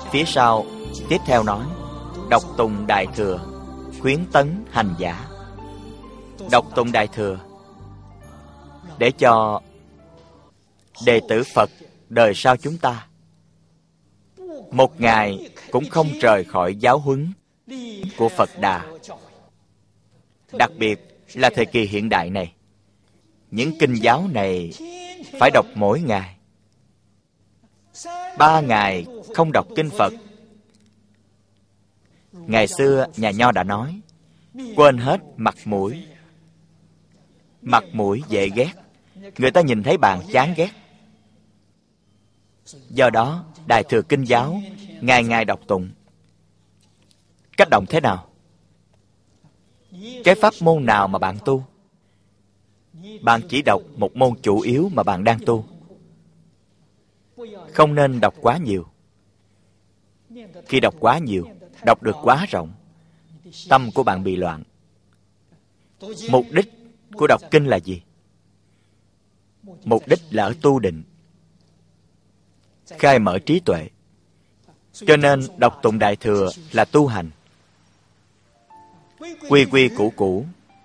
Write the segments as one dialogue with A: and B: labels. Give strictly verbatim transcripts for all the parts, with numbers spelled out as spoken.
A: Phía sau tiếp theo nói: đọc tùng Đại Thừa, khuyến tấn hành giả. Đọc tùng Đại Thừa để cho đệ tử Phật đời sau chúng ta một ngày cũng không rời khỏi giáo huấn của Phật Đà. Đặc biệt là thời kỳ hiện đại này, những kinh giáo này phải đọc mỗi ngày. Ba ngày không đọc kinh Phật. Ngày xưa nhà Nho đã nói: quên hết mặt mũi. Mặt mũi dễ ghét, người ta nhìn thấy bạn chán ghét. Do đó Đại Thừa kinh giáo ngày ngày đọc tụng. Cách đọc thế nào? Cái pháp môn nào mà bạn tu, bạn chỉ đọc một môn chủ yếu mà bạn đang tu. Không nên đọc quá nhiều. Khi đọc quá nhiều, đọc được quá rộng, tâm của bạn bị loạn. Mục đích của đọc kinh là gì? Mục đích là ở tu định, khai mở trí tuệ. Cho nên đọc tụng Đại Thừa là tu hành. Quy quy củ củ,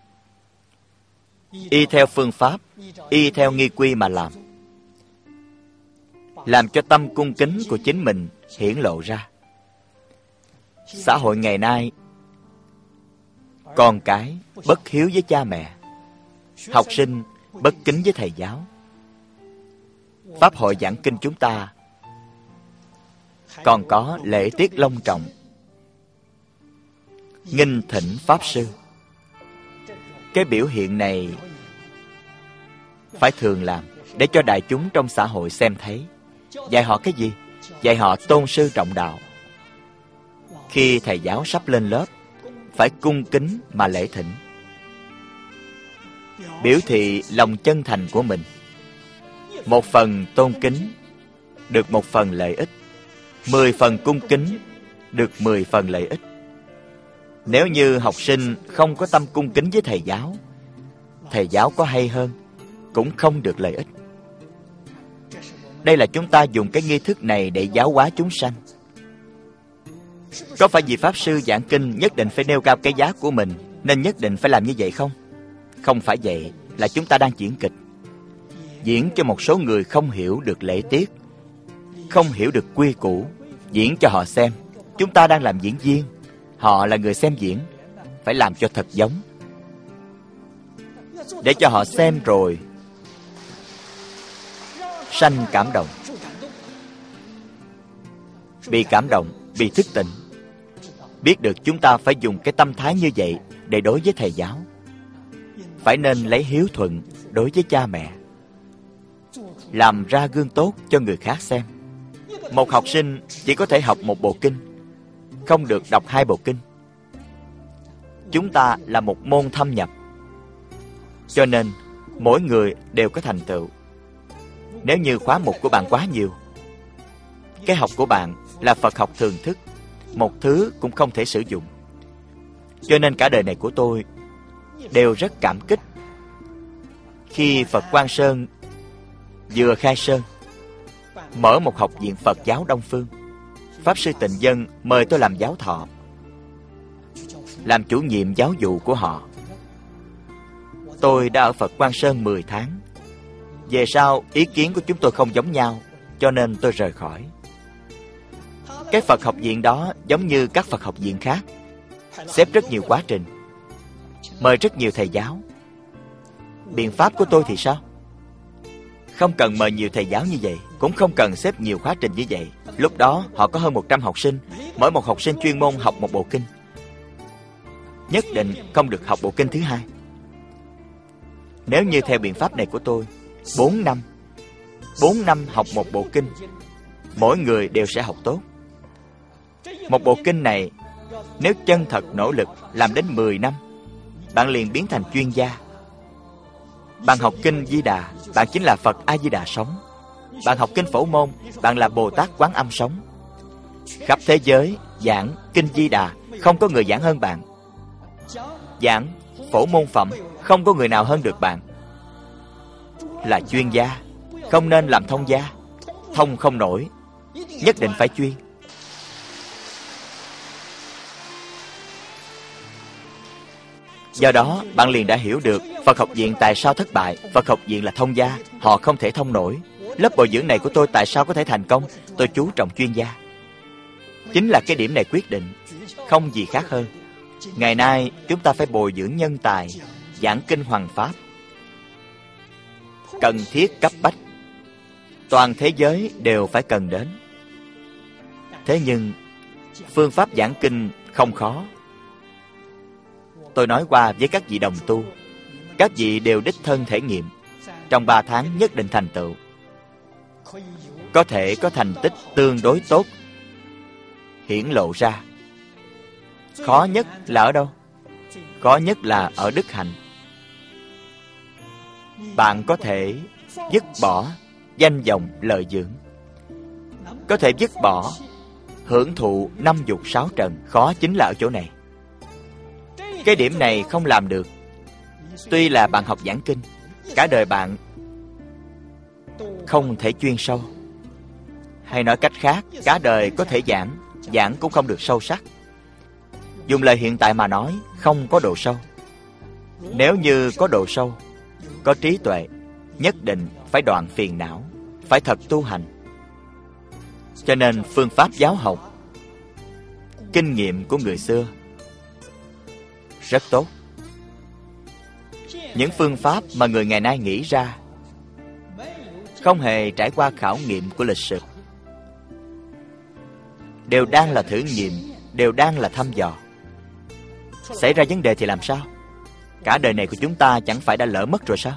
A: y theo phương pháp, y theo nghi quy mà làm, làm cho tâm cung kính của chính mình hiển lộ ra. Xã hội ngày nay, con cái bất hiếu với cha mẹ, học sinh bất kính với thầy giáo. Pháp hội giảng kinh chúng ta còn có lễ tiết long trọng, nghinh thỉnh Pháp Sư. Cái biểu hiện này phải thường làm, để cho đại chúng trong xã hội xem thấy. Dạy họ cái gì? Dạy họ tôn sư trọng đạo. Khi thầy giáo sắp lên lớp, phải cung kính mà lễ thỉnh, biểu thị lòng chân thành của mình. Một phần tôn kính được một phần lợi ích, mười phần cung kính được mười phần lợi ích. Nếu như học sinh không có tâm cung kính với thầy giáo, thầy giáo có hay hơn cũng không được lợi ích. Đây là chúng ta dùng cái nghi thức này để giáo hóa chúng sanh. Có phải vì Pháp Sư giảng kinh nhất định phải nêu cao cái giá của mình nên nhất định phải làm như vậy không? Không phải vậy, là chúng ta đang diễn kịch. Diễn cho một số người không hiểu được lễ tiết, không hiểu được quy củ. Diễn cho họ xem. Chúng ta đang làm diễn viên, họ là người xem diễn. Phải làm cho thật giống, để cho họ xem rồi sanh cảm động, bị cảm động, bị thức tỉnh. Biết được chúng ta phải dùng cái tâm thái như vậy để đối với thầy giáo. Phải nên lấy hiếu thuận đối với cha mẹ, làm ra gương tốt cho người khác xem. Một học sinh chỉ có thể học một bộ kinh, không được đọc hai bộ kinh. Chúng ta là một môn thâm nhập, cho nên mỗi người đều có thành tựu. Nếu như khóa mục của bạn quá nhiều, cái học của bạn là Phật học thường thức, một thứ cũng không thể sử dụng. Cho nên cả đời này của tôi đều rất cảm kích khi Phật Quang Sơn vừa khai sơn, mở một học viện Phật giáo Đông Phương. Pháp Sư Tịnh Dân mời tôi làm giáo thọ, làm chủ nhiệm giáo vụ của họ. Tôi đã ở Phật Quang Sơn mười tháng. Về sau ý kiến của chúng tôi không giống nhau, cho nên tôi rời khỏi. Cái Phật học viện đó giống như các Phật học viện khác, xếp rất nhiều quá trình, mời rất nhiều thầy giáo. Biện pháp của tôi thì sao? Không cần mời nhiều thầy giáo như vậy, cũng không cần xếp nhiều khóa trình như vậy. Lúc đó họ có hơn một trăm học sinh, mỗi một học sinh chuyên môn học một bộ kinh. Nhất định không được học bộ kinh thứ hai. Nếu như theo biện pháp này của tôi, bốn năm bốn năm học một bộ kinh, mỗi người đều sẽ học tốt. Một bộ kinh này, nếu chân thật nỗ lực làm đến mười năm, bạn liền biến thành chuyên gia. Bạn học kinh Di Đà, bạn chính là Phật A Di Đà sống. Bạn học kinh Phổ Môn, bạn là Bồ Tát Quán Âm sống. Khắp thế giới giảng kinh Di Đà, không có người giảng hơn bạn. Giảng Phổ Môn phẩm, không có người nào hơn được bạn. Là chuyên gia, không nên làm thông gia. Thông không nổi, nhất định phải chuyên. Do đó, bạn liền đã hiểu được Phật học viện tại sao thất bại. Phật học viện là thông gia, họ không thể thông nổi. Lớp bồi dưỡng này của tôi tại sao có thể thành công? Tôi chú trọng chuyên gia. Chính là cái điểm này quyết định, không gì khác hơn. Ngày nay, chúng ta phải bồi dưỡng nhân tài, giảng kinh hoằng pháp. Cần thiết cấp bách. Toàn thế giới đều phải cần đến. Thế nhưng, phương pháp giảng kinh không khó. Tôi nói qua với các vị đồng tu, các vị đều đích thân thể nghiệm. Trong ba tháng nhất định thành tựu. Có thể có thành tích tương đối tốt hiển lộ ra. Khó nhất là ở đâu? Khó nhất là ở đức hạnh. Bạn có thể dứt bỏ danh vọng lợi dưỡng, có thể dứt bỏ hưởng thụ năm dục sáu trần. Khó chính là ở chỗ này. Cái điểm này không làm được. Tuy là bạn học giảng kinh, cả đời bạn không thể chuyên sâu. Hay nói cách khác, cả đời có thể giảng, giảng cũng không được sâu sắc. Dùng lời hiện tại mà nói, không có độ sâu. Nếu như có độ sâu, có trí tuệ, nhất định phải đoạn phiền não, phải thật tu hành. Cho nên phương pháp giáo học, kinh nghiệm của người xưa rất tốt. Những phương pháp mà người ngày nay nghĩ ra không hề trải qua khảo nghiệm của lịch sử, đều đang là thử nghiệm, đều đang là thăm dò. Xảy ra vấn đề thì làm sao? Cả đời này của chúng ta chẳng phải đã lỡ mất rồi sao?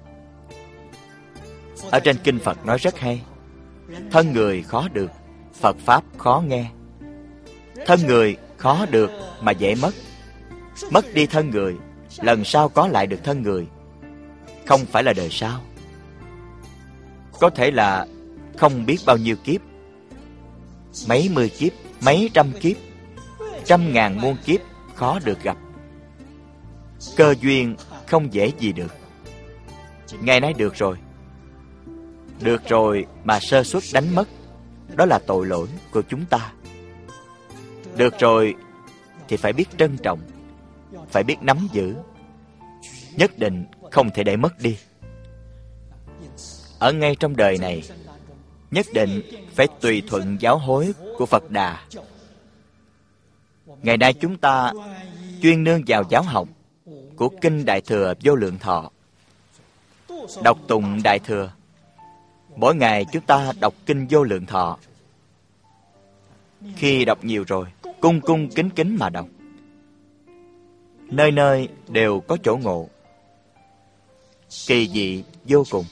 A: Ở trên kinh Phật nói rất hay. Thân người khó được, Phật Pháp khó nghe. Thân người khó được mà dễ mất. Mất đi thân người, lần sau có lại được thân người, không phải là đời sau. Có thể là không biết bao nhiêu kiếp, mấy mươi kiếp, mấy trăm kiếp, trăm ngàn muôn kiếp khó được gặp. Cơ duyên không dễ gì được. Ngày nay được rồi, được rồi mà sơ suất đánh mất, đó là tội lỗi của chúng ta. Được rồi thì phải biết trân trọng, phải biết nắm giữ, nhất định không thể để mất đi. Ở ngay trong đời này, nhất định phải tùy thuận giáo hối của Phật Đà. Ngày nay chúng ta chuyên nương vào giáo học của Kinh Đại Thừa Vô Lượng Thọ, đọc tụng Đại Thừa. Mỗi ngày chúng ta đọc Kinh Vô Lượng Thọ. Khi đọc nhiều rồi, cung cung kính kính mà đọc. Nơi nơi đều có chỗ ngộ, kỳ dị vô cùng.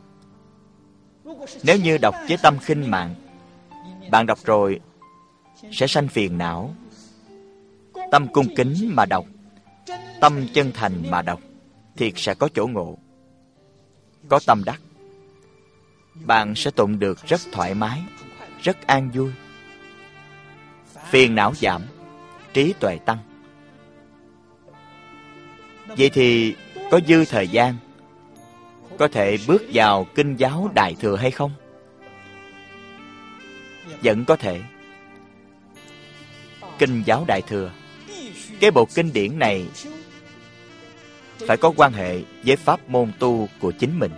A: Nếu như đọc với tâm khinh mạn, bạn đọc rồi sẽ sanh phiền não. Tâm cung kính mà đọc, tâm chân thành mà đọc, thiệt sẽ có chỗ ngộ, có tâm đắc. Bạn sẽ tụng được rất thoải mái, rất an vui. Phiền não giảm, trí tuệ tăng. Vậy thì có dư thời gian có thể bước vào kinh giáo Đại Thừa hay không? Vẫn có thể. Kinh giáo Đại Thừa, cái bộ kinh điển này phải có quan hệ với pháp môn tu của chính mình,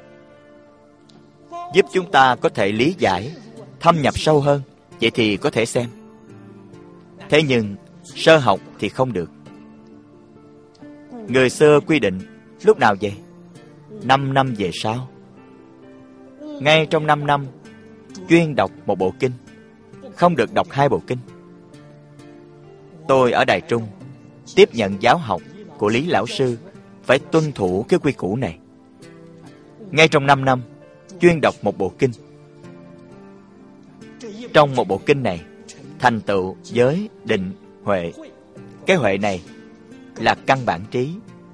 A: giúp chúng ta có thể lý giải, thâm nhập sâu hơn. Vậy thì có thể xem. Thế nhưng sơ học thì không được. Người xưa quy định lúc nào vậy? Năm năm về sau. Ngay trong năm năm chuyên đọc một bộ kinh, không được đọc hai bộ kinh. Tôi ở Đài Trung tiếp nhận giáo học của Lý Lão Sư, phải tuân thủ cái quy củ này. Ngay trong năm năm chuyên đọc một bộ kinh. Trong một bộ kinh này thành tựu giới, định, huệ. Cái huệ này là căn bản trí,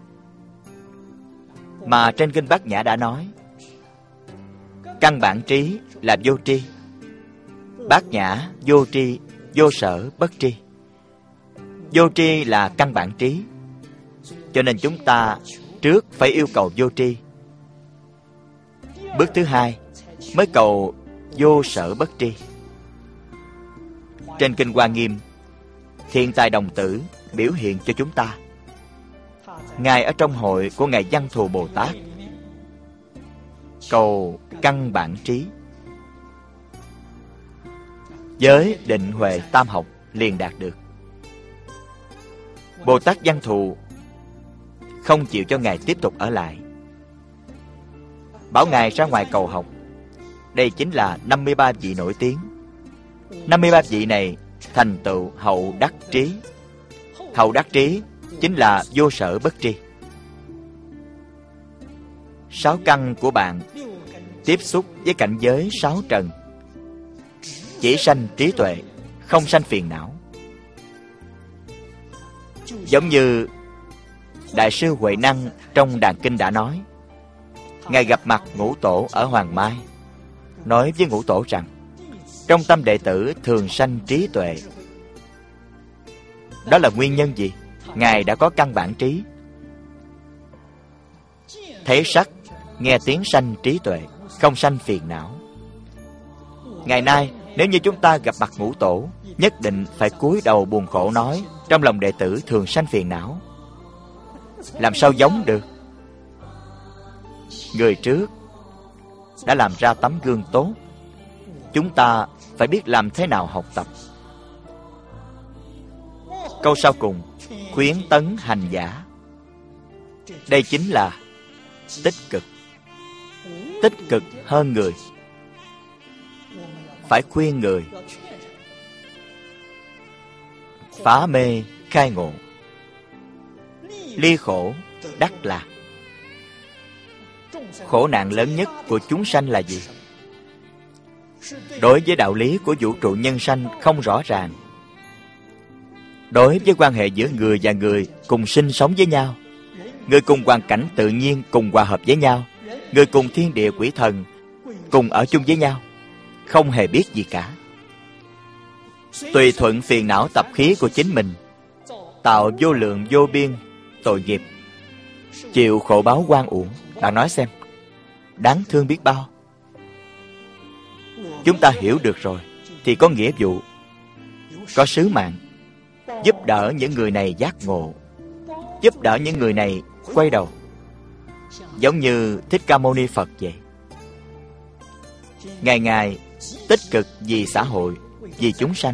A: mà trên kinh Bát Nhã đã nói. Căn bản trí là vô tri. Bát Nhã vô tri, vô sở bất tri. Vô tri là căn bản trí. Cho nên chúng ta trước phải yêu cầu vô tri. Bước thứ hai mới cầu vô sở bất tri. Trên kinh Hoa Nghiêm, Thiên Tai Đồng Tử biểu hiện cho chúng ta. Ngài ở trong hội của Ngài Văn Thù Bồ Tát cầu căn bản trí, với định huệ tam học liền đạt được. Bồ Tát Văn Thù không chịu cho Ngài tiếp tục ở lại, bảo Ngài ra ngoài cầu học. Đây chính là năm mươi ba vị nổi tiếng. năm mươi ba vị này thành tựu hậu đắc trí. Hậu đắc trí chính là vô sở bất tri. Sáu căn của bạn tiếp xúc với cảnh giới sáu trần, chỉ sanh trí tuệ, không sanh phiền não. Giống như Đại sư Huệ Năng trong Đàn Kinh đã nói, Ngài gặp mặt Ngũ Tổ ở Hoàng Mai, nói với Ngũ Tổ rằng trong tâm đệ tử thường sanh trí tuệ. Đó là nguyên nhân gì? Ngài đã có căn bản trí. Thấy sắc, nghe tiếng sanh trí tuệ, không sanh phiền não. Ngày nay, nếu như chúng ta gặp mặt Ngũ Tổ, nhất định phải cúi đầu buồn khổ nói trong lòng đệ tử thường sanh phiền não. Làm sao giống được? Người trước đã làm ra tấm gương tốt, chúng ta phải biết làm thế nào học tập. Câu sau cùng, khuyến tấn hành giả. Đây chính là tích cực. Tích cực hơn người. Phải khuyên người phá mê khai ngộ, ly khổ đắc lạc. Khổ nạn lớn nhất của chúng sanh là gì? Đối với đạo lý của vũ trụ nhân sanh không rõ ràng. Đối với quan hệ giữa người và người cùng sinh sống với nhau, người cùng hoàn cảnh tự nhiên cùng hòa hợp với nhau, người cùng thiên địa quỷ thần cùng ở chung với nhau, không hề biết gì cả. Tùy thuận phiền não tập khí của chính mình, tạo vô lượng vô biên tội nghiệp, chịu khổ báo oan uổng. Bạn nói xem, đáng thương biết bao. Chúng ta hiểu được rồi thì có nghĩa vụ, có sứ mạng giúp đỡ những người này giác ngộ, giúp đỡ những người này quay đầu, giống như Thích Ca Mâu Ni Phật vậy. Ngày ngày tích cực vì xã hội, vì chúng sanh.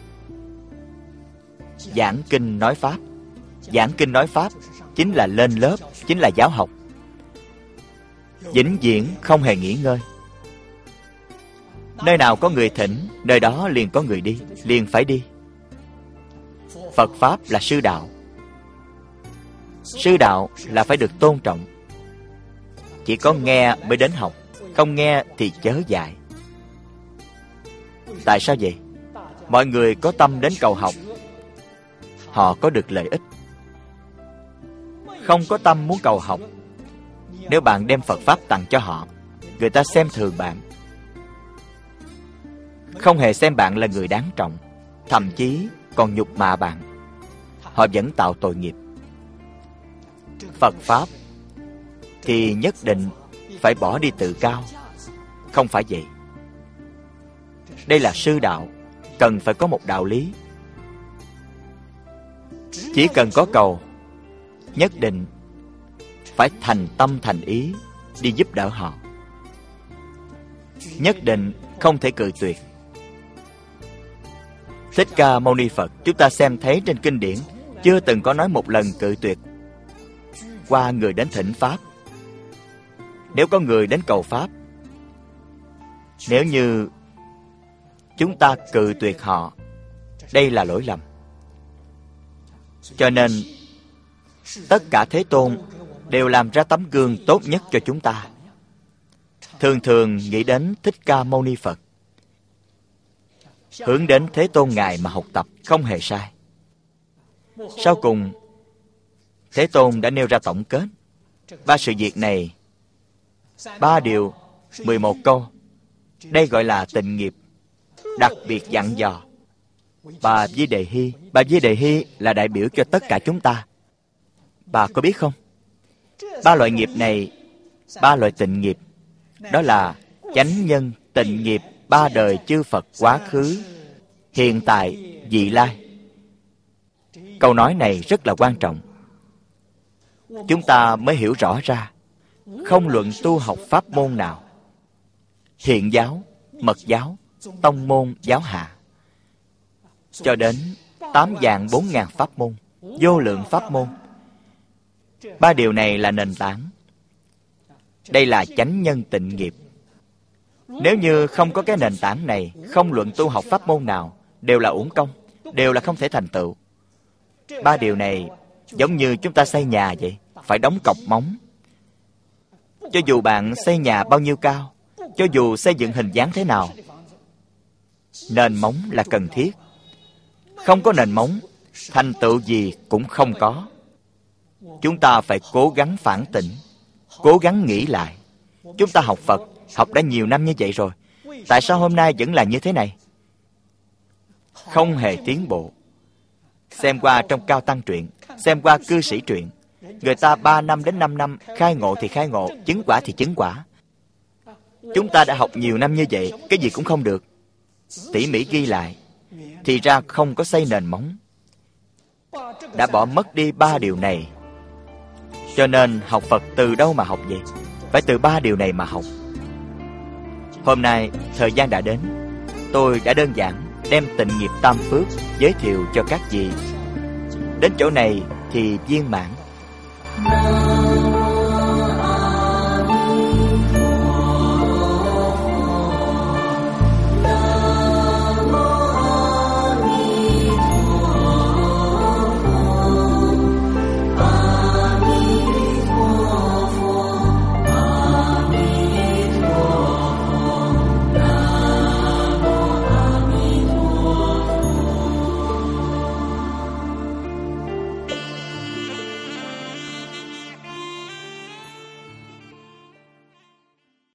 A: Giảng kinh nói pháp. Giảng kinh nói pháp chính là lên lớp, chính là giáo học, vĩnh viễn không hề nghỉ ngơi. Nơi nào có người thỉnh, nơi đó liền có người đi, liền phải đi. Phật pháp là sư đạo. Sư đạo là phải được tôn trọng. Chỉ có nghe mới đến học, không nghe thì chớ dạy. Tại sao vậy? Mọi người có tâm đến cầu học, họ có được lợi ích. Không có tâm muốn cầu học, nếu bạn đem Phật pháp tặng cho họ, người ta xem thường bạn, không hề xem bạn là người đáng trọng, thậm chí còn nhục mạ bạn. Họ vẫn tạo tội nghiệp. Phật pháp thì nhất định phải bỏ đi tự cao. Không phải vậy. Đây là sư đạo, cần phải có một đạo lý. Chỉ cần có cầu, nhất định phải thành tâm thành ý đi giúp đỡ họ. Nhất định không thể cự tuyệt. Thích Ca Mâu Ni Phật, chúng ta xem thấy trên kinh điển, chưa từng có nói một lần cự tuyệt qua người đến thỉnh pháp. Nếu có người đến cầu pháp, nếu như chúng ta cự tuyệt họ, đây là lỗi lầm. Cho nên tất cả Thế Tôn đều làm ra tấm gương tốt nhất cho chúng ta. Thường thường nghĩ đến Thích Ca Mâu Ni Phật, hướng đến Thế Tôn Ngài mà học tập, không hề sai. Sau cùng, Thế Tôn đã nêu ra tổng kết ba sự việc này, ba điều, mười một câu. Đây gọi là tịnh nghiệp, đặc biệt dặn dò. Bà Di Đề Hy, bà Di Đề Hy là đại biểu cho tất cả chúng ta. Bà có biết không? Ba loại nghiệp này, ba loại tịnh nghiệp, đó là chánh nhân tịnh nghiệp ba đời chư Phật quá khứ, hiện tại, vị lai. Câu nói này rất là quan trọng. chúng ta mới hiểu rõ ra, không luận tu học pháp môn nào, Thiện giáo, Mật giáo, tông môn, giáo hạ, cho đến tám vạn bốn ngàn pháp môn, vô lượng pháp môn, ba điều này là nền tảng. Đây là chánh nhân tịnh nghiệp. Nếu như không có cái nền tảng này, không luận tu học pháp môn nào, đều là uổng công, đều là không thể thành tựu. Ba điều này giống như chúng ta xây nhà vậy, phải đóng cọc móng. Cho dù bạn xây nhà bao nhiêu cao, cho dù xây dựng hình dáng thế nào, nền móng là cần thiết. Không có nền móng, thành tựu gì cũng không có. Chúng ta phải cố gắng phản tỉnh, cố gắng nghĩ lại. Chúng ta học Phật, học đã nhiều năm như vậy rồi, tại sao hôm nay vẫn là như thế này? Không hề tiến bộ. Xem qua trong Cao Tăng truyện, xem qua cư sĩ truyện, người ta ba năm đến năm năm khai ngộ thì khai ngộ, chứng quả thì chứng quả. Chúng ta đã học nhiều năm như vậy, cái gì cũng không được. Tỉ mỉ ghi lại, thì ra không có xây nền móng, đã bỏ mất đi ba điều này. Cho nên học Phật từ đâu mà học vậy? Phải từ ba điều này mà học. Hôm nay thời gian đã đến, tôi đã đơn giản đem tịnh nghiệp tam phước giới thiệu cho các vị. Đến chỗ này thì viên mãn.